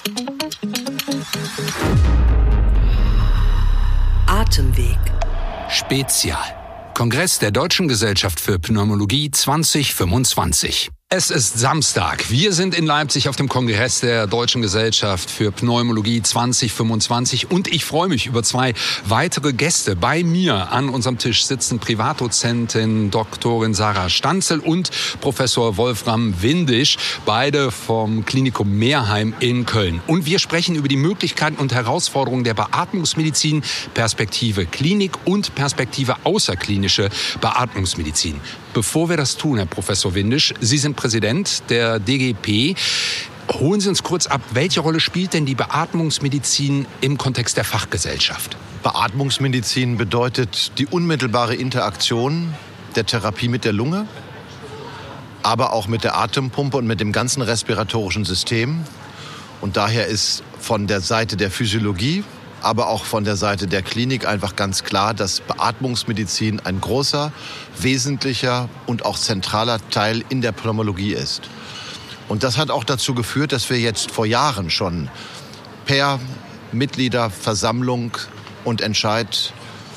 Atemweg. Spezial. Kongress der Deutschen Gesellschaft für Pneumologie 2025. Es ist Samstag. Wir sind in Leipzig auf dem Kongress der Deutschen Gesellschaft für Pneumologie 2025 und ich freue mich über zwei weitere Gäste. Bei mir an unserem Tisch sitzen Privatdozentin Doktorin Sarah Stanzel und Professor Wolfram Windisch, beide vom Klinikum Meerheim in Köln. Und wir sprechen über die Möglichkeiten und Herausforderungen der Beatmungsmedizin, Perspektive Klinik und Perspektive außerklinische Beatmungsmedizin. Bevor wir das tun, Herr Professor Windisch, Sie sind Präsident der DGP. Holen Sie uns kurz ab, welche Rolle spielt denn die Beatmungsmedizin im Kontext der Fachgesellschaft? Beatmungsmedizin bedeutet die unmittelbare Interaktion der Therapie mit der Lunge, aber auch mit der Atempumpe und mit dem ganzen respiratorischen System. Und daher ist von der Seite der Physiologie, aber auch von der Seite der Klinik einfach ganz klar, dass Beatmungsmedizin ein großer, wesentlicher und auch zentraler Teil in der Pneumologie ist. Und das hat auch dazu geführt, dass wir jetzt vor Jahren schon per Mitgliederversammlung und Entscheid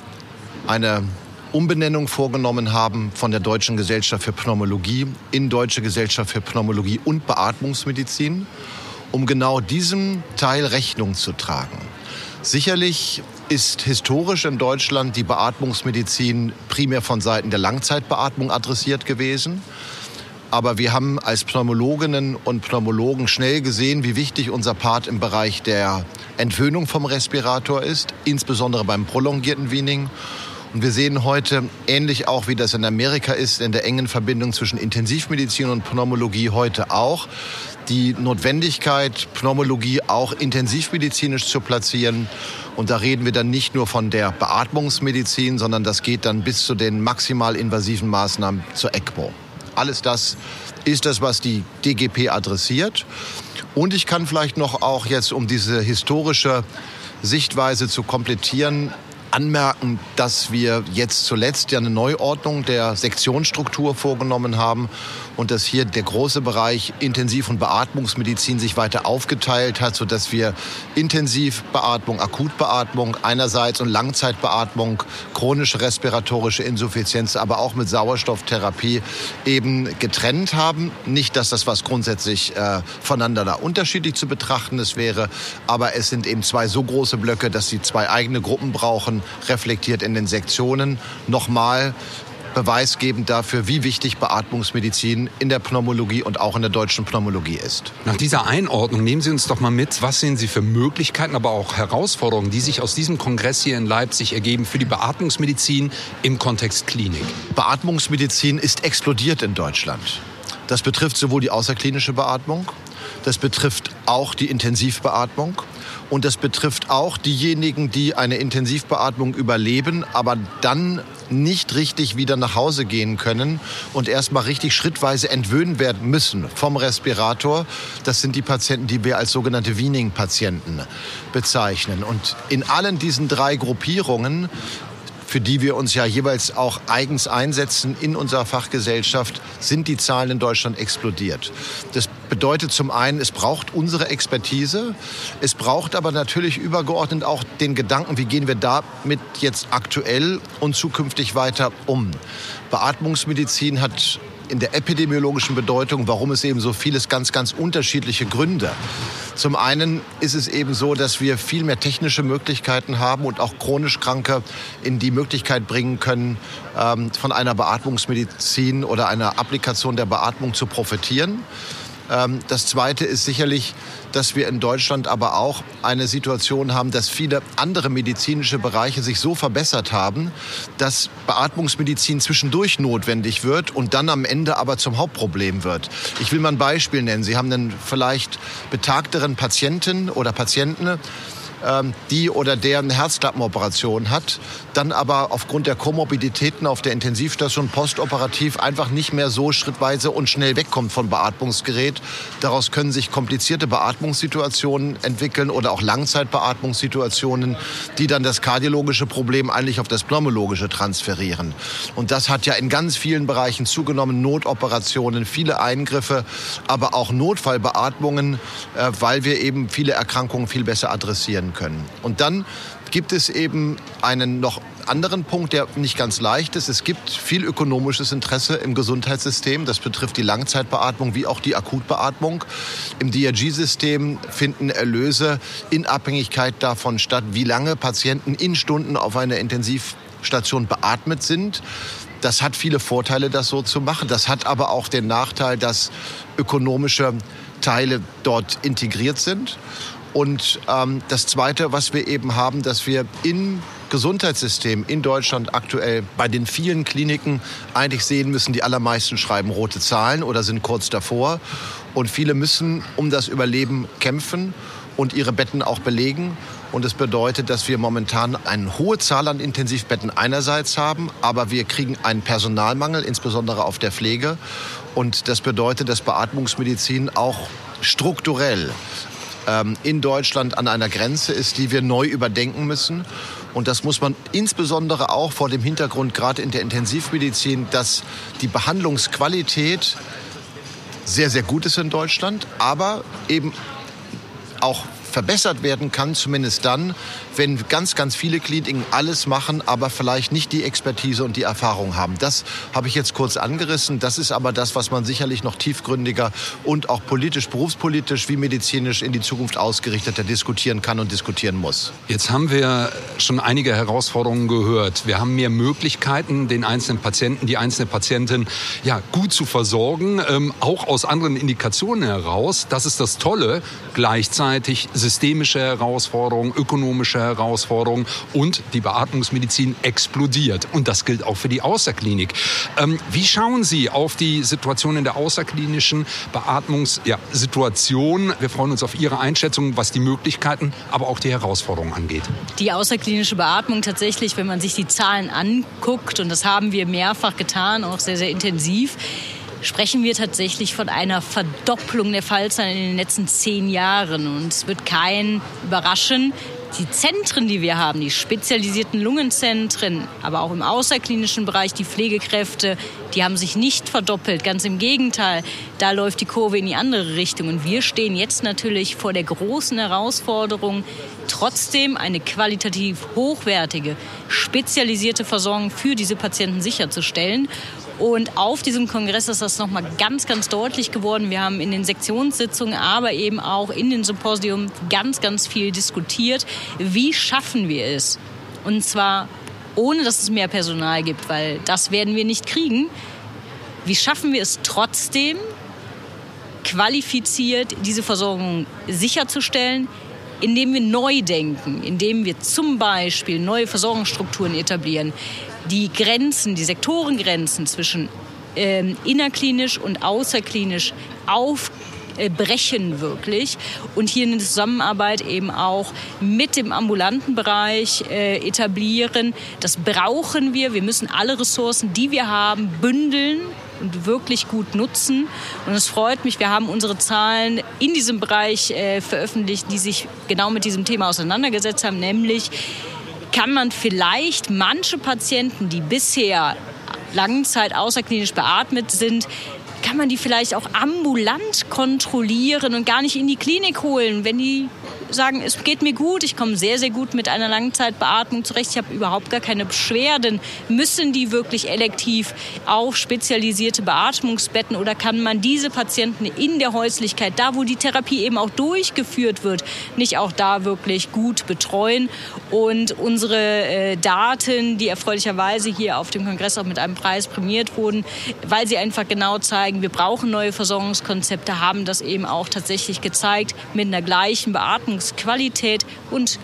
eine Umbenennung vorgenommen haben von der Deutschen Gesellschaft für Pneumologie in Deutsche Gesellschaft für Pneumologie und Beatmungsmedizin, um genau diesem Teil Rechnung zu tragen. Sicherlich ist historisch in Deutschland die Beatmungsmedizin primär von Seiten der Langzeitbeatmung adressiert gewesen. Aber wir haben als Pneumologinnen und Pneumologen schnell gesehen, wie wichtig unser Part im Bereich der Entwöhnung vom Respirator ist, insbesondere beim prolongierten Weaning. Und wir sehen heute, ähnlich auch wie das in Amerika ist, in der engen Verbindung zwischen Intensivmedizin und Pneumologie heute auch, die Notwendigkeit, Pneumologie auch intensivmedizinisch zu platzieren. Und da reden wir dann nicht nur von der Beatmungsmedizin, sondern das geht dann bis zu den maximal invasiven Maßnahmen zur ECMO. Alles das ist das, was die DGP adressiert. Und ich kann vielleicht noch auch jetzt, um diese historische Sichtweise zu komplettieren, anmerken, dass wir jetzt zuletzt ja eine Neuordnung der Sektionsstruktur vorgenommen haben und dass hier der große Bereich Intensiv- und Beatmungsmedizin sich weiter aufgeteilt hat, sodass wir Intensivbeatmung, Akutbeatmung einerseits und Langzeitbeatmung, chronische respiratorische Insuffizienz, aber auch mit Sauerstofftherapie eben getrennt haben. Nicht, dass das was grundsätzlich voneinander unterschiedlich zu betrachten ist wäre, aber es sind eben zwei so große Blöcke, dass sie zwei eigene Gruppen brauchen, reflektiert in den Sektionen. Nochmal beweisgebend dafür, wie wichtig Beatmungsmedizin in der Pneumologie und auch in der deutschen Pneumologie ist. Nach dieser Einordnung nehmen Sie uns doch mal mit, was sehen Sie für Möglichkeiten, aber auch Herausforderungen, die sich aus diesem Kongress hier in Leipzig ergeben für die Beatmungsmedizin im Kontext Klinik? Beatmungsmedizin ist explodiert in Deutschland. Das betrifft sowohl die außerklinische Beatmung, das betrifft auch die Intensivbeatmung und das betrifft auch diejenigen, die eine Intensivbeatmung überleben, aber dann nicht richtig wieder nach Hause gehen können und erstmal richtig schrittweise entwöhnt werden müssen vom Respirator. Das sind die Patienten, die wir als sogenannte Weaning-Patienten bezeichnen. Und in allen diesen drei Gruppierungen, für die wir uns ja jeweils auch eigens einsetzen in unserer Fachgesellschaft, sind die Zahlen in Deutschland explodiert. Das bedeutet zum einen, es braucht unsere Expertise, es braucht aber natürlich übergeordnet auch den Gedanken, wie gehen wir damit jetzt aktuell und zukünftig weiter um. Beatmungsmedizin hat in der epidemiologischen Bedeutung, warum es eben so vieles ganz, ganz unterschiedliche Gründe. Zum einen ist es eben so, dass wir viel mehr technische Möglichkeiten haben und auch chronisch Kranke in die Möglichkeit bringen können, von einer Beatmungsmedizin oder einer Applikation der Beatmung zu profitieren. Das Zweite ist sicherlich, dass wir in Deutschland aber auch eine Situation haben, dass viele andere medizinische Bereiche sich so verbessert haben, dass Beatmungsmedizin zwischendurch notwendig wird und dann am Ende aber zum Hauptproblem wird. Ich will mal ein Beispiel nennen. Sie haben einen vielleicht betagteren Patienten oder Patienten, die oder der eine Herzklappenoperation hat, dann aber aufgrund der Komorbiditäten auf der Intensivstation postoperativ einfach nicht mehr so schrittweise und schnell wegkommt vom Beatmungsgerät. Daraus können sich komplizierte Beatmungssituationen entwickeln oder auch Langzeitbeatmungssituationen, die dann das kardiologische Problem eigentlich auf das pneumologische transferieren. Und das hat ja in ganz vielen Bereichen zugenommen, Notoperationen, viele Eingriffe, aber auch Notfallbeatmungen, weil wir eben viele Erkrankungen viel besser adressieren können. Und dann gibt es eben einen noch anderen Punkt, der nicht ganz leicht ist. Es gibt viel ökonomisches Interesse im Gesundheitssystem. Das betrifft die Langzeitbeatmung wie auch die Akutbeatmung. Im DRG-System finden Erlöse in Abhängigkeit davon statt, wie lange Patienten in Stunden auf einer Intensivstation beatmet sind. Das hat viele Vorteile, das so zu machen. Das hat aber auch den Nachteil, dass ökonomische Teile dort integriert sind. Und das Zweite, was wir eben haben, dass wir im Gesundheitssystem in Deutschland aktuell bei den vielen Kliniken eigentlich sehen müssen, die allermeisten schreiben rote Zahlen oder sind kurz davor. Und viele müssen um das Überleben kämpfen und ihre Betten auch belegen. Und das bedeutet, dass wir momentan eine hohe Zahl an Intensivbetten einerseits haben, aber wir kriegen einen Personalmangel, insbesondere auf der Pflege. Und das bedeutet, dass Beatmungsmedizin auch strukturell in Deutschland an einer Grenze ist, die wir neu überdenken müssen. Und das muss man insbesondere auch vor dem Hintergrund, gerade in der Intensivmedizin, dass die Behandlungsqualität sehr, sehr gut ist in Deutschland, aber eben auch verbessert werden kann, zumindest dann, wenn ganz, ganz viele Kliniken alles machen, aber vielleicht nicht die Expertise und die Erfahrung haben. Das habe ich jetzt kurz angerissen. Das ist aber das, was man sicherlich noch tiefgründiger und auch politisch, berufspolitisch wie medizinisch in die Zukunft ausgerichteter diskutieren kann und diskutieren muss. Jetzt haben wir schon einige Herausforderungen gehört. Wir haben mehr Möglichkeiten, den einzelnen Patienten, die einzelne Patientin gut zu versorgen, auch aus anderen Indikationen heraus. Das ist das Tolle. Gleichzeitig systemische Herausforderungen, ökonomische Herausforderungen und die Beatmungsmedizin explodiert. Und das gilt auch für die Außerklinik. Wie schauen Sie auf die Situation in der außerklinischen Beatmungssituation? Wir freuen uns auf Ihre Einschätzung, was die Möglichkeiten, aber auch die Herausforderungen angeht. Die außerklinische Beatmung tatsächlich, wenn man sich die Zahlen anguckt, und das haben wir mehrfach getan, auch sehr, sehr intensiv, sprechen wir tatsächlich von einer Verdopplung der Fallzahlen in den letzten 10 Jahren. Und es wird keinen überraschen. Die Zentren, die wir haben, die spezialisierten Lungenzentren, aber auch im außerklinischen Bereich, die Pflegekräfte, die haben sich nicht verdoppelt. Ganz im Gegenteil, da läuft die Kurve in die andere Richtung. Und wir stehen jetzt natürlich vor der großen Herausforderung, trotzdem eine qualitativ hochwertige, spezialisierte Versorgung für diese Patienten sicherzustellen. Und auf diesem Kongress ist das nochmal ganz, ganz deutlich geworden. Wir haben in den Sektionssitzungen, aber eben auch in den Symposien ganz, ganz viel diskutiert. Wie schaffen wir es? Und zwar ohne, dass es mehr Personal gibt, weil das werden wir nicht kriegen. Wie schaffen wir es trotzdem, qualifiziert diese Versorgung sicherzustellen, indem wir neu denken, indem wir zum Beispiel neue Versorgungsstrukturen etablieren, die Grenzen, die Sektorengrenzen zwischen innerklinisch und außerklinisch aufbrechen wirklich und hier eine Zusammenarbeit eben auch mit dem ambulanten Bereich etablieren. Das brauchen wir. Wir müssen alle Ressourcen, die wir haben, bündeln und wirklich gut nutzen. Und es freut mich, wir haben unsere Zahlen in diesem Bereich veröffentlicht, die sich genau mit diesem Thema auseinandergesetzt haben, nämlich kann man vielleicht manche Patienten, die bisher Langzeit außerklinisch beatmet sind, kann man die vielleicht auch ambulant kontrollieren und gar nicht in die Klinik holen, wenn die sagen, es geht mir gut, ich komme sehr, sehr gut mit einer Langzeitbeatmung zurecht, ich habe überhaupt gar keine Beschwerden. Müssen die wirklich elektiv auf spezialisierte Beatmungsbetten oder kann man diese Patienten in der Häuslichkeit, da wo die Therapie eben auch durchgeführt wird, nicht auch da wirklich gut betreuen? Und unsere Daten, die erfreulicherweise hier auf dem Kongress auch mit einem Preis prämiert wurden, weil sie einfach genau zeigen, wir brauchen neue Versorgungskonzepte, haben das eben auch tatsächlich gezeigt mit einer gleichen Beatmungsqualität und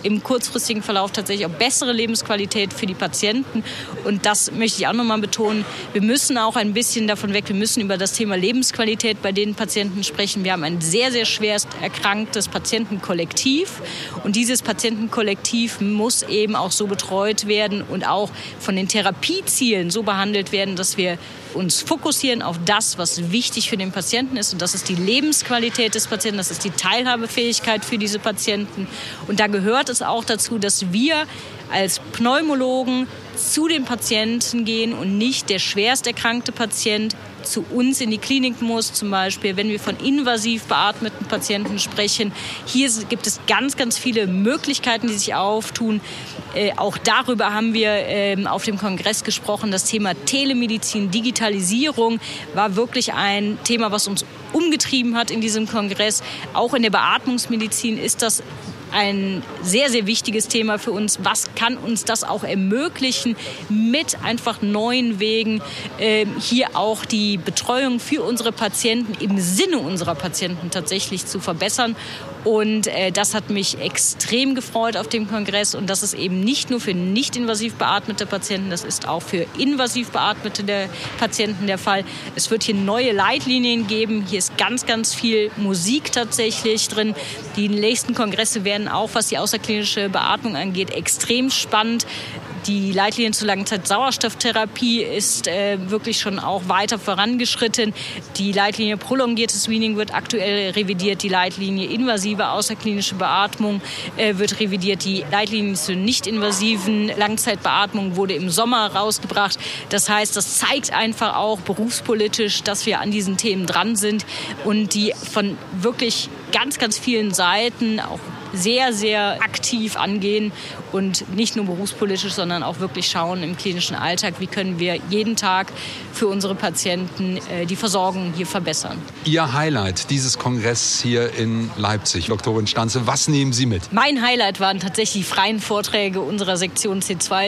im kurzfristigen Verlauf tatsächlich auch bessere Lebensqualität für die Patienten. Und das möchte ich auch nochmal betonen. Wir müssen auch ein bisschen davon weg, wir müssen über das Thema Lebensqualität bei den Patienten sprechen. Wir haben ein sehr, sehr schwerst erkranktes Patientenkollektiv. Und dieses Patientenkollektiv muss eben auch so betreut werden und auch von den Therapiezielen so behandelt werden, dass wir uns fokussieren auf das, was wichtig für den Patienten ist. Und das ist die Lebensqualität des Patienten, das ist die Teilhabefähigkeit für diese Patienten. Und da gehört es auch dazu, dass wir als Pneumologen zu den Patienten gehen und nicht der schwerst erkrankte Patient zu uns in die Klinik muss, zum Beispiel, wenn wir von invasiv beatmeten Patienten sprechen. Hier gibt es ganz, ganz viele Möglichkeiten, die sich auftun. Auch darüber haben wir auf dem Kongress gesprochen. Das Thema Telemedizin, Digitalisierung war wirklich ein Thema, was uns umgetrieben hat in diesem Kongress. Auch in der Beatmungsmedizin ist das ein sehr, sehr wichtiges Thema für uns. Was kann uns das auch ermöglichen, mit einfach neuen Wegen hier auch die Betreuung für unsere Patienten im Sinne unserer Patienten tatsächlich zu verbessern. Und das hat mich extrem gefreut auf dem Kongress. Und das ist eben nicht nur für nicht invasiv beatmete Patienten, das ist auch für invasiv beatmete Patienten der Fall. Es wird hier neue Leitlinien geben. Hier ist ganz, ganz viel Musik tatsächlich drin. Die nächsten Kongresse werden auch, was die außerklinische Beatmung angeht, extrem spannend. Die Leitlinie zur Langzeit-Sauerstofftherapie ist wirklich schon auch weiter vorangeschritten. Die Leitlinie prolongiertes Weaning wird aktuell revidiert. Die Leitlinie invasive außerklinische Beatmung wird revidiert. Die Leitlinie zur nicht-invasiven Langzeitbeatmung wurde im Sommer rausgebracht. Das heißt, das zeigt einfach auch berufspolitisch, dass wir an diesen Themen dran sind und die von wirklich ganz, ganz vielen Seiten auch sehr, sehr aktiv angehen und nicht nur berufspolitisch, sondern auch wirklich schauen im klinischen Alltag, wie können wir jeden Tag für unsere Patienten die Versorgung hier verbessern. Ihr Highlight dieses Kongresses hier in Leipzig, Doktorin Stanze, was nehmen Sie mit? Mein Highlight waren tatsächlich die freien Vorträge unserer Sektion C2.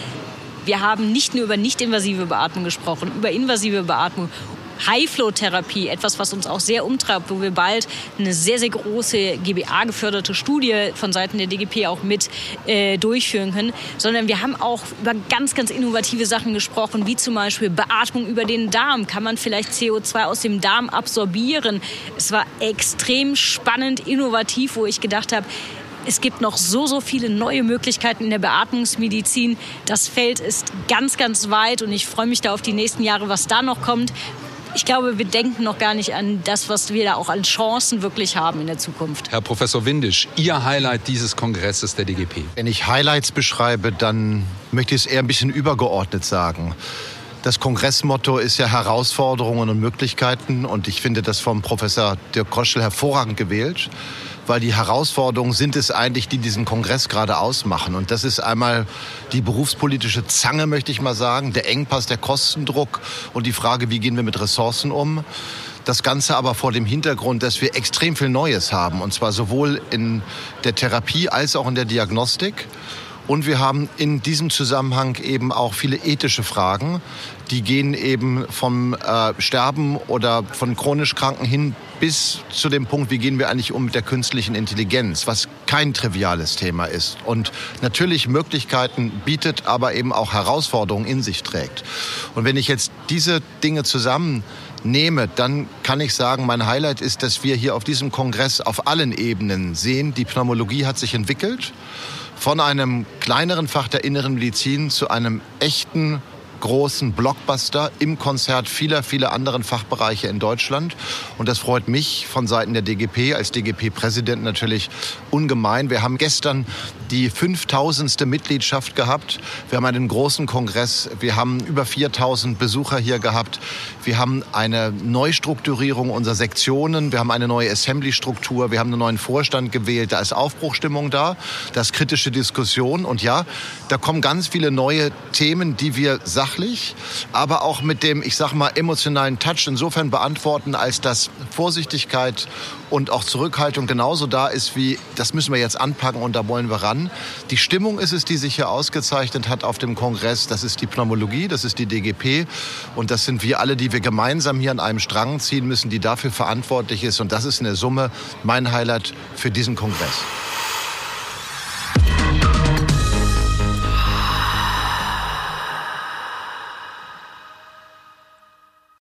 Wir haben nicht nur über nicht-invasive Beatmung gesprochen, über invasive Beatmung. High-Flow-Therapie, etwas, was uns auch sehr umtreibt, wo wir bald eine sehr, sehr große GBA-geförderte Studie von Seiten der DGP auch mit durchführen können, sondern wir haben auch über ganz, ganz innovative Sachen gesprochen, wie zum Beispiel Beatmung über den Darm. Kann man vielleicht CO2 aus dem Darm absorbieren? Es war extrem spannend, innovativ, wo ich gedacht habe, es gibt noch so viele neue Möglichkeiten in der Beatmungsmedizin. Das Feld ist ganz, ganz weit und ich freue mich da auf die nächsten Jahre, was da noch kommt. Ich glaube, wir denken noch gar nicht an das, was wir da auch an Chancen wirklich haben in der Zukunft. Herr Professor Windisch, Ihr Highlight dieses Kongresses der DGP? Wenn ich Highlights beschreibe, dann möchte ich es eher ein bisschen übergeordnet sagen. Das Kongressmotto ist ja Herausforderungen und Möglichkeiten. Und ich finde das vom Professor Dirk Koschel hervorragend gewählt, weil die Herausforderungen sind es eigentlich, die diesen Kongress gerade ausmachen. Und das ist einmal die berufspolitische Zange, möchte ich mal sagen, der Engpass, der Kostendruck und die Frage, wie gehen wir mit Ressourcen um. Das Ganze aber vor dem Hintergrund, dass wir extrem viel Neues haben, und zwar sowohl in der Therapie als auch in der Diagnostik. Und wir haben in diesem Zusammenhang eben auch viele ethische Fragen, die gehen eben vom Sterben oder von chronisch Kranken hin bis zu dem Punkt, wie gehen wir eigentlich um mit der künstlichen Intelligenz, was kein triviales Thema ist und natürlich Möglichkeiten bietet, aber eben auch Herausforderungen in sich trägt. Und wenn ich jetzt diese Dinge zusammennehme, dann kann ich sagen, mein Highlight ist, dass wir hier auf diesem Kongress auf allen Ebenen sehen, die Pneumologie hat sich entwickelt. Von einem kleineren Fach der Inneren Medizin zu einem echten großen Blockbuster im Konzert vieler anderen Fachbereiche in Deutschland. Und das freut mich von Seiten der DGP als DGP-Präsident natürlich ungemein. Wir haben gestern die 5000. Mitgliedschaft gehabt. Wir haben einen großen Kongress. Wir haben über 4000 Besucher hier gehabt. Wir haben eine Neustrukturierung unserer Sektionen. Wir haben eine neue Assembly-Struktur. Wir haben einen neuen Vorstand gewählt. Da ist Aufbruchstimmung da. Da ist kritische Diskussion. Und ja, da kommen ganz viele neue Themen, die wir sachlich, aber auch mit dem, ich sag mal, emotionalen Touch insofern beantworten, als dass Vorsichtigkeit und auch Zurückhaltung genauso da ist wie, das müssen wir jetzt anpacken und da wollen wir ran. Die Stimmung ist es, die sich hier ausgezeichnet hat auf dem Kongress. Das ist die Pneumologie, das ist die DGP und das sind wir alle, die wir gemeinsam hier an einem Strang ziehen müssen, die dafür verantwortlich ist. Und das ist in der Summe mein Highlight für diesen Kongress.